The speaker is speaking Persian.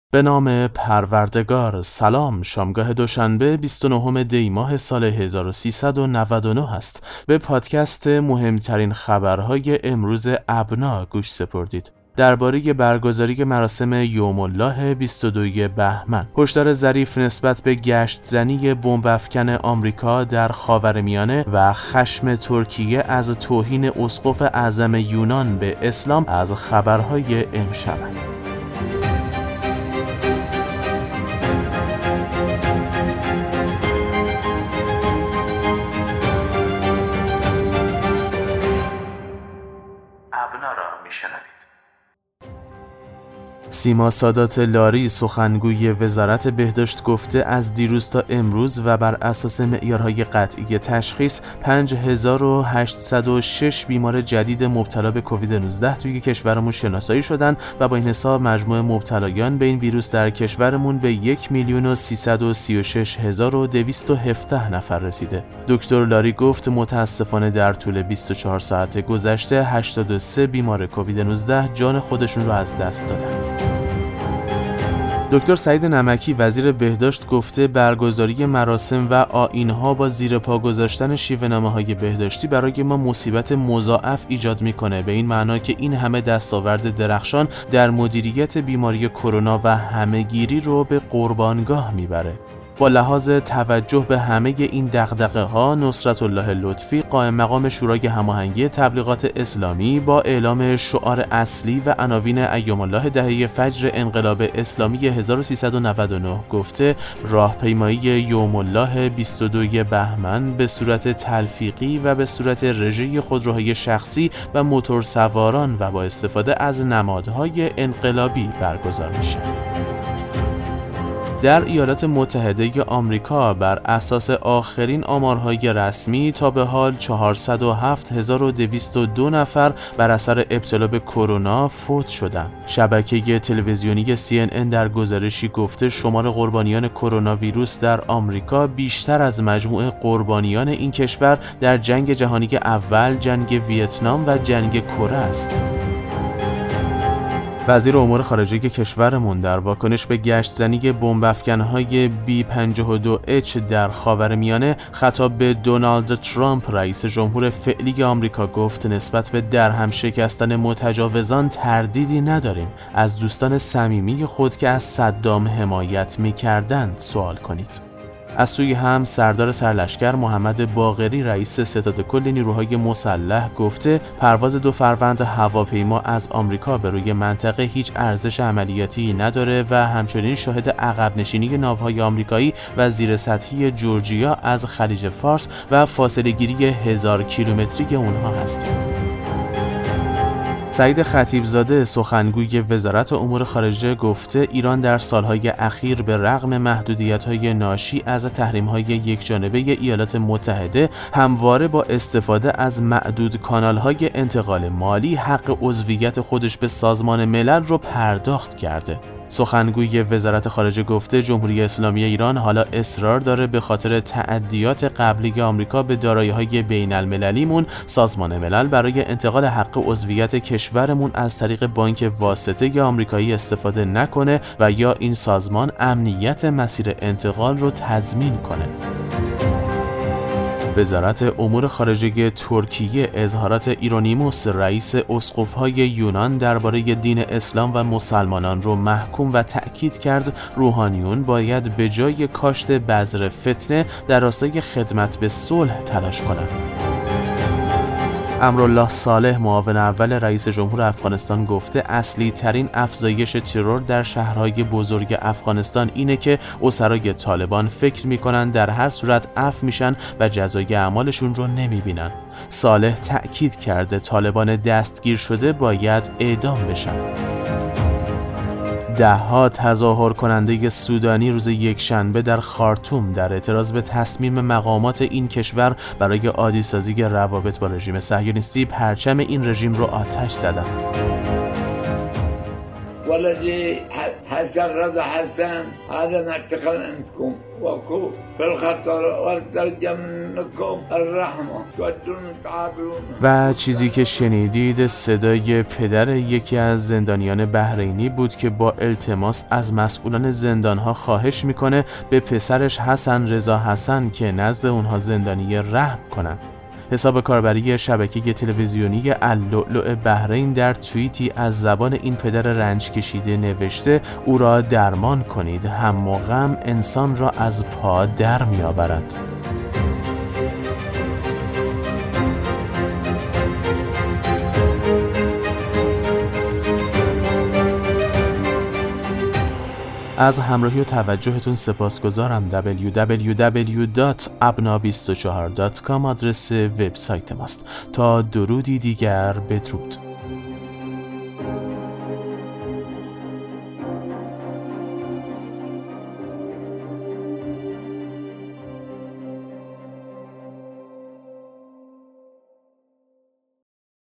به نام پروردگار. سلام، شامگاه دوشنبه 29 دی ماه سال 1399 است. به پادکست مهمترین خبرهای امروز ابنا گوش سپردید. درباره برگزاری مراسم یوم الله 22 بهمن، هشدار ظریف نسبت به گشت زنی بمب افکن آمریکا در خاورمیانه و خشم ترکیه از توهین اسقف اعظم یونان به اسلام از خبرهای امشب. ابنا را میشنوید. سیما سادات لاری، سخنگوی وزارت بهداشت، گفته از دیروز تا امروز و بر اساس معیارهای قطعی تشخیص 5806 بیمار جدید مبتلا به کووید 19 توی کشورمون شناسایی شدن و با این حساب مجموع مبتلایان به این ویروس در کشورمون به 1,336,217 نفر رسیده. دکتر لاری گفت متاسفانه در طول 24 ساعت گذشته 83 بیمار کووید 19 جان خودشون رو از دست دادن. دکتر سعید نمکی، وزیر بهداشت، گفته برگزاری مراسم و آیین‌ها با زیر پا گذاشتن شیوه‌نامه‌های بهداشتی برای ما مصیبت مضاعف ایجاد می‌کنه، به این معنا که این همه دستاورد درخشان در مدیریت بیماری کرونا و همه‌گیری رو به قربانگاه میبره. با لحاظ توجه به همه این دغدغه‌ها، نصرت الله لطفی، قائم مقام شورای هماهنگی تبلیغات اسلامی، با اعلام شعار اصلی و عناوین ایام الله دهه فجر انقلاب اسلامی 1399 گفته راهپیمایی یوم الله 22 بهمن به صورت تلفیقی و به صورت رژه خودروهای شخصی و موتورسواران و با استفاده از نمادهای انقلابی برگزار میشه. در ایالات متحده آمریکا بر اساس آخرین آمارهای رسمی تا به حال 407,202 نفر بر اثر ابتلا به کرونا فوت شدند. شبکه تلویزیونی CNN در گزارشی گفته شمار قربانیان کرونا ویروس در آمریکا بیشتر از مجموع قربانیان این کشور در جنگ جهانی اول، جنگ ویتنام و جنگ کره است. وزیر امور خارجه کشورمون در واکنش به گشت زنی بمب افکن‌های B-52H در خاورمیانه خطاب به دونالد ترامپ، رئیس جمهور فعلی آمریکا، گفت نسبت به درهم شکستن متجاوزان تردیدی نداریم. از دوستان صمیمی خود که از صدام حمایت می‌کردند سوال کنید. از سوی هم سردار سرلشکر محمد باقری، رئیس ستاد کل نیروهای مسلح، گفته پرواز 2 فروند هواپیما از آمریکا به روی منطقه هیچ ارزش عملیاتی نداره و همچنین شاهد عقب نشینی ناوهای آمریکایی و زیر سطحی جورجیا از خلیج فارس و فاصله گیری 1000 کیلومتری اونها هستیم. سعید خطیبزاده، سخنگوی وزارت امور خارجه، گفته ایران در سالهای اخیر به رغم محدودیت‌های ناشی از تحریم‌های یکجانبه ایالات متحده همواره با استفاده از معدود کانال‌های انتقال مالی حق عضویت خودش به سازمان ملل رو پرداخت کرده. سخنگوی وزارت خارجه گفته جمهوری اسلامی ایران حالا اصرار داره به خاطر تعدیات قبلی آمریکا به دارایی‌های بین‌المللیمون سازمان ملل برای انتقال حق عضویت کشورمون از طریق بانک واسطه آمریکایی استفاده نکنه و یا این سازمان امنیت مسیر انتقال رو تضمین کنه. وزارت امور خارجه ترکیه اظهارات ایرونیموس، رئیس اسقف‌های یونان، درباره دین اسلام و مسلمانان رو محکوم و تأکید کرد روحانیون باید به جای کاشت بذر فتنه در راستای خدمت به صلح تلاش کنند. امرالله صالح، معاون اول رئیس جمهور افغانستان، گفته اصلی ترین افزایش ترور در شهرهای بزرگ افغانستان اینه که اسرای طالبان فکر میکنن در هر صورت عفو میشن و جزای اعمالشون رو نمیبینن. صالح تأکید کرده طالبان دستگیر شده باید اعدام بشن. ده‌ها تظاهر کننده سودانی روز یکشنبه در خارتوم در اعتراض به تصمیم مقامات این کشور برای عادی‌سازی روابط با رژیم صهیونیستی پرچم این رژیم را آتش زدند. ولدي حسن رضا حسن هذا نعتقل عندكم وكو بالخطر والترجم منكم الرحمة تودون تعابرون. و چیزی که شنیدید صدای پدر یکی از زندانیان بحرینی بود که با التماس از مسئولان زندانها خواهش میکنه به پسرش حسن رضا حسن که نزد اونها زندانی رحم کنن. حساب کاربری شبکه تلویزیونی اللؤلؤ بحرین در توییتی از زبان این پدر رنج کشیده نوشته او را درمان کنید، هم و غم انسان را از پا در می‌آورد. از همراهی و توجهتون سپاسگزارم. www.abna24.com آدرس وبسایت ماست. تا درودی دیگر، بدرود.